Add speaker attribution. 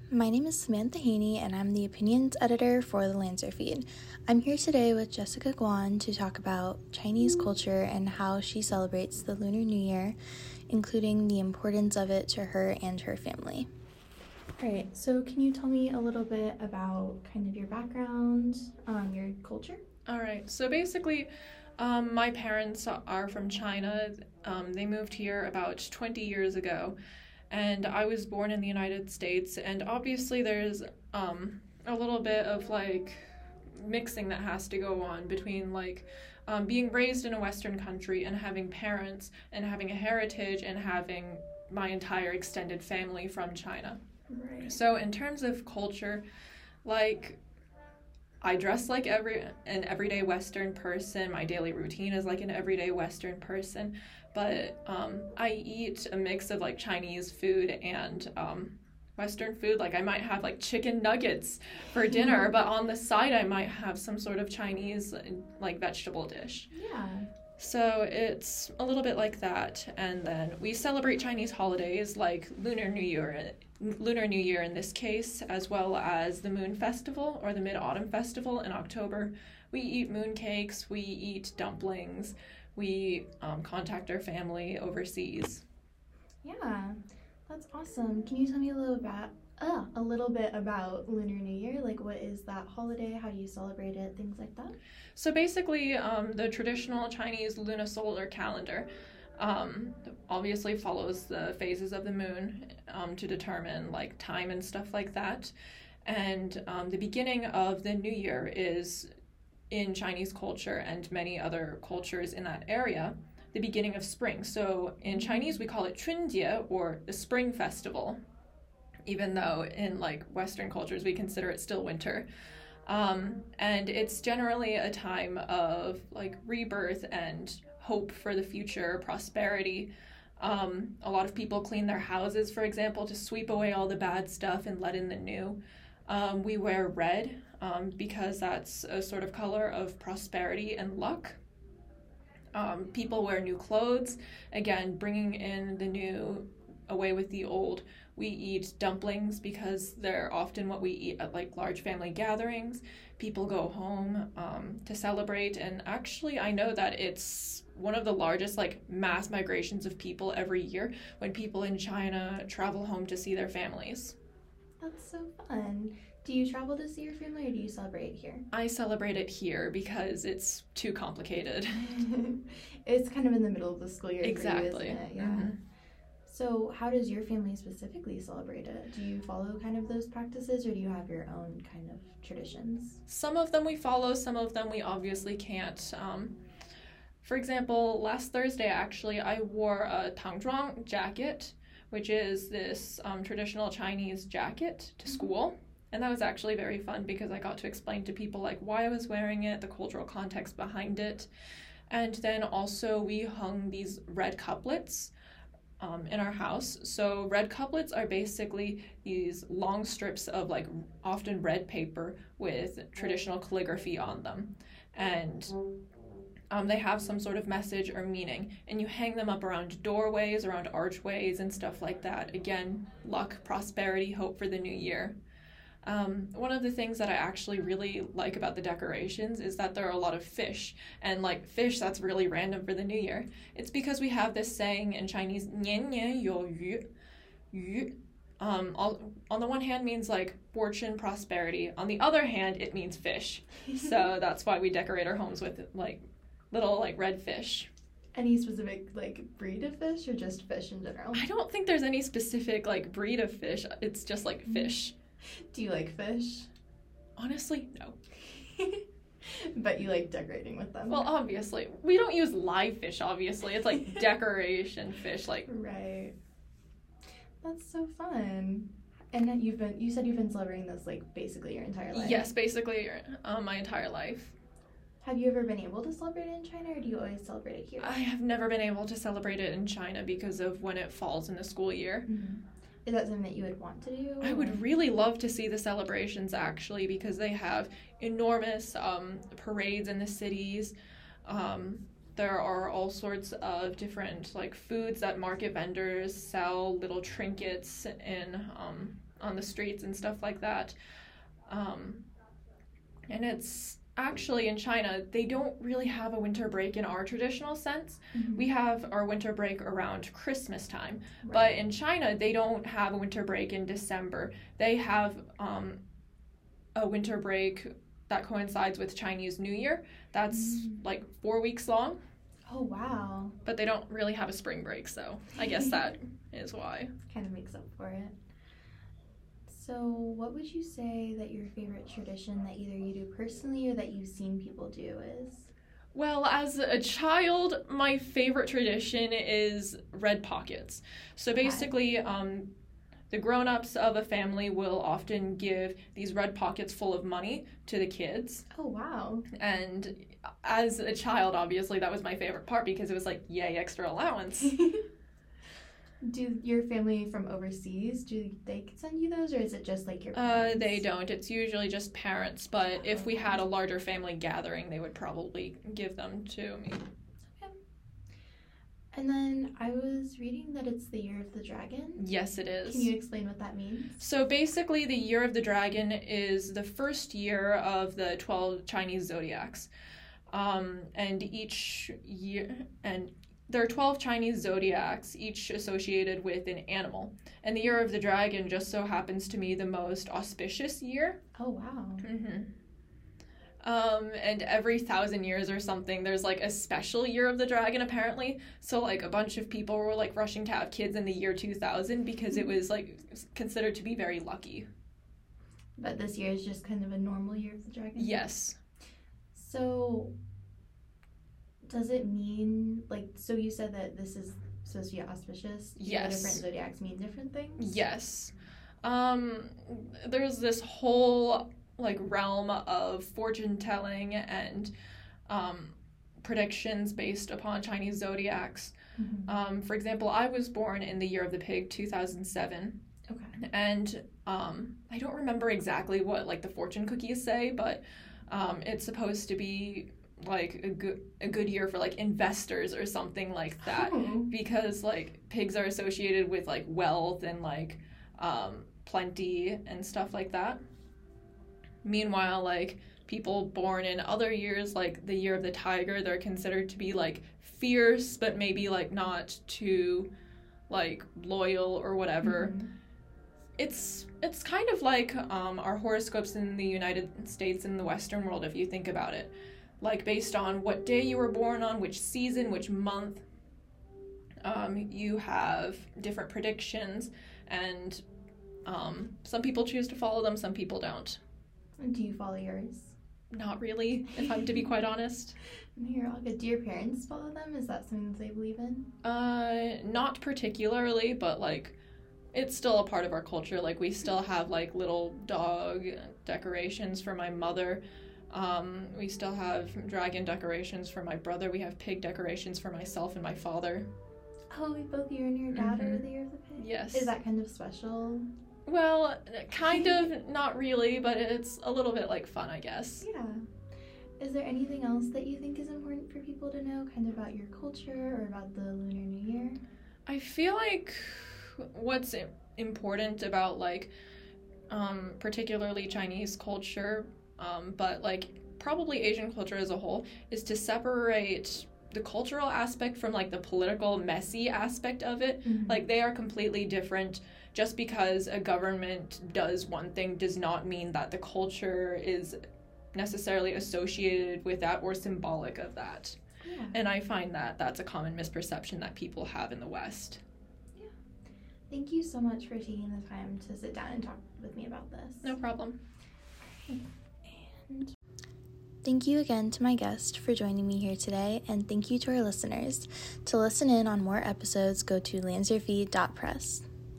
Speaker 1: My name is Samantha Haney, and I'm the opinions editor for the Lancer feed. I'm here today with Jessica Guan to talk about Chinese culture and how she celebrates the Lunar New Year, including the importance of it to her and her family. All right, so can you tell me a little bit about kind of your background, your culture?
Speaker 2: All right, so basically, my parents are from China. They moved here about 20 years ago, and I was born in the United States, and obviously there's a little bit of like mixing that has to go on between being raised in a Western country and having parents and having a heritage and having my entire extended family from China.
Speaker 1: Right.
Speaker 2: So in terms of culture, like I dress like an everyday Western person. My daily routine is like an everyday Western person, but I eat a mix of like Chinese food and Western food. Like I might have like chicken nuggets for dinner, but on the side I might have some sort of Chinese like vegetable dish.
Speaker 1: Yeah.
Speaker 2: So it's a little bit like that, and then we celebrate Chinese holidays like Lunar New Year in this case, as well as the Moon Festival or the Mid-Autumn Festival in October. We eat moon cakes, we eat dumplings, we contact our family overseas.
Speaker 1: Yeah, that's awesome. Can you tell me a little bit about Lunar New Year? Like, what is that holiday? How do you celebrate it? Things like that.
Speaker 2: So basically, the traditional Chinese lunisolar calendar obviously follows the phases of the moon to determine like time and stuff like that. And the beginning of the new year is in Chinese culture and many other cultures in that area, the beginning of spring. So in Chinese we call it Chunjie, or the spring festival, even though in like Western cultures we consider it still winter. And it's generally a time of like rebirth and hope for the future, prosperity. A lot of people clean their houses, for example, to sweep away all the bad stuff and let in the new. We wear red because that's a sort of color of prosperity and luck. People wear new clothes, again, bringing in the new, away with the old. We eat dumplings because they're often what we eat at like large family gatherings. People go home to celebrate, and actually I know that it's one of the largest like mass migrations of people every year when people in China travel home to see their families.
Speaker 1: That's so fun. Do you travel to see your family, or do you celebrate it here?
Speaker 2: I celebrate it here because it's too complicated.
Speaker 1: It's kind of in the middle of the school year.
Speaker 2: Exactly.
Speaker 1: For you, isn't it? Yeah.
Speaker 2: Mm-hmm.
Speaker 1: So how does your family specifically celebrate it? Do you follow kind of those practices, or do you have your own kind of traditions?
Speaker 2: Some of them we follow, some of them we obviously can't. For example, last Thursday actually I wore a tangzhuang jacket, which is this traditional Chinese jacket, to school. And that was actually very fun because I got to explain to people like why I was wearing it, the cultural context behind it. And then also we hung these red couplets in our house. So red couplets are basically these long strips of like often red paper with traditional calligraphy on them. And they have some sort of message or meaning, and you hang them up around doorways, around archways and stuff like that. Again, luck, prosperity, hope for the new year. One of the things that I actually really like about the decorations is that there are a lot of fish, and like fish that's really random for the new year. It's because we have this saying in Chinese, 年年有余. Yu, on the one hand means like fortune, prosperity. On the other hand, it means fish. So that's why we decorate our homes with like little like red fish.
Speaker 1: Any specific like breed of fish, or just fish in general?
Speaker 2: I don't think there's any specific like breed of fish. It's just like fish.
Speaker 1: Do you like fish?
Speaker 2: Honestly, no.
Speaker 1: But you like decorating with them?
Speaker 2: Well, obviously. We don't use live fish, obviously. It's like decoration fish, like...
Speaker 1: Right. That's so fun. And you said you've been celebrating this like basically your entire life?
Speaker 2: Yes, basically my entire life.
Speaker 1: Have you ever been able to celebrate it in China, or do you always celebrate it here?
Speaker 2: I have never been able to celebrate it in China because of when it falls in the school year.
Speaker 1: Mm-hmm. Is that something that you would want to do?
Speaker 2: I would really love to see the celebrations, actually, because they have enormous parades in the cities. There are all sorts of different like foods that market vendors sell, little trinkets in on the streets and stuff like that. And it's actually in China, they don't really have a winter break in our traditional sense.
Speaker 1: Mm-hmm.
Speaker 2: We have our winter break around Christmas time.
Speaker 1: Right.
Speaker 2: But in China, they don't have a winter break in December. They have a winter break that coincides with Chinese New Year. That's like 4 weeks long.
Speaker 1: Oh, wow.
Speaker 2: But they don't really have a spring break, so I guess that is why.
Speaker 1: Kind of makes up for it. So what would you say that your favorite tradition that either you do personally or that you've seen people do is?
Speaker 2: Well, as a child, my favorite tradition is red pockets. So basically, the grown-ups of a family will often give these red pockets full of money to the kids.
Speaker 1: Oh, wow.
Speaker 2: And as a child, obviously, that was my favorite part because it was like, yay, extra allowance.
Speaker 1: Do your family from overseas, do they send you those, or is it just like your parents?
Speaker 2: They don't. It's usually just parents, but if we had a larger family gathering, they would probably give them to me.
Speaker 1: Okay. And then I was reading that it's the Year of the Dragon.
Speaker 2: Yes, it is.
Speaker 1: Can you explain what that means?
Speaker 2: So basically, the Year of the Dragon is the first year of the 12 Chinese zodiacs. And each year, and there are 12 Chinese zodiacs, each associated with an animal. And the Year of the Dragon just so happens to be the most auspicious year.
Speaker 1: Oh, wow.
Speaker 2: Mm-hmm. And every 1,000 years or something, there's like a special Year of the Dragon, apparently. So like a bunch of people were like rushing to have kids in the year 2000 because it was like considered to be very lucky.
Speaker 1: But this year is just kind of a normal Year of the Dragon?
Speaker 2: Yes.
Speaker 1: So does it mean, like, so you said that this is supposed to be auspicious?
Speaker 2: Yes.
Speaker 1: Different zodiacs mean different things?
Speaker 2: Yes. There's this whole, like, realm of fortune telling and predictions based upon Chinese zodiacs.
Speaker 1: Mm-hmm.
Speaker 2: For example, I was born in the Year of the Pig, 2007.
Speaker 1: Okay.
Speaker 2: And I don't remember exactly what, like, the fortune cookies say, but it's supposed to be like a good year for like investors or something like that.
Speaker 1: Oh.
Speaker 2: Because like pigs are associated with like wealth and like plenty and stuff like that. Meanwhile, like people born in other years, like the Year of the Tiger, they're considered to be like fierce but maybe like not too like loyal or whatever.
Speaker 1: Mm-hmm.
Speaker 2: It's kind of like our horoscopes in the United States and the Western world, if you think about it. Like, based on what day you were born on, which season, which month, you have different predictions, and some people choose to follow them, some people don't.
Speaker 1: Do you follow yours?
Speaker 2: Not really, if I'm to be quite honest.
Speaker 1: You're all good. Do your parents follow them? Is that something that they believe in?
Speaker 2: Not particularly, but, like, it's still a part of our culture. Like, we still have, like, little dog decorations for my mother. We still have dragon decorations for my brother. We have pig decorations for myself and my father.
Speaker 1: Oh, both you and your dad are the Year of the Pig?
Speaker 2: Yes.
Speaker 1: Is that kind of special?
Speaker 2: Well, kind of, not really, but it's a little bit like fun, I guess.
Speaker 1: Yeah. Is there anything else that you think is important for people to know, kind of about your culture or about the Lunar New Year?
Speaker 2: I feel like what's important about, like, particularly Chinese culture, but, like, probably Asian culture as a whole, is to separate the cultural aspect from, like, the political, messy aspect of it.
Speaker 1: Mm-hmm.
Speaker 2: Like, they are completely different. Just because a government does one thing does not mean that the culture is necessarily associated with that or symbolic of that.
Speaker 1: Yeah.
Speaker 2: And I find that that's a common misperception that people have in the West.
Speaker 1: Yeah. Thank you so much for taking the time to sit down and talk with me about this.
Speaker 2: No problem.
Speaker 1: And thank you again to my guest for joining me here today, and thank you to our listeners. To listen in on more episodes, go to lancerfeed.press.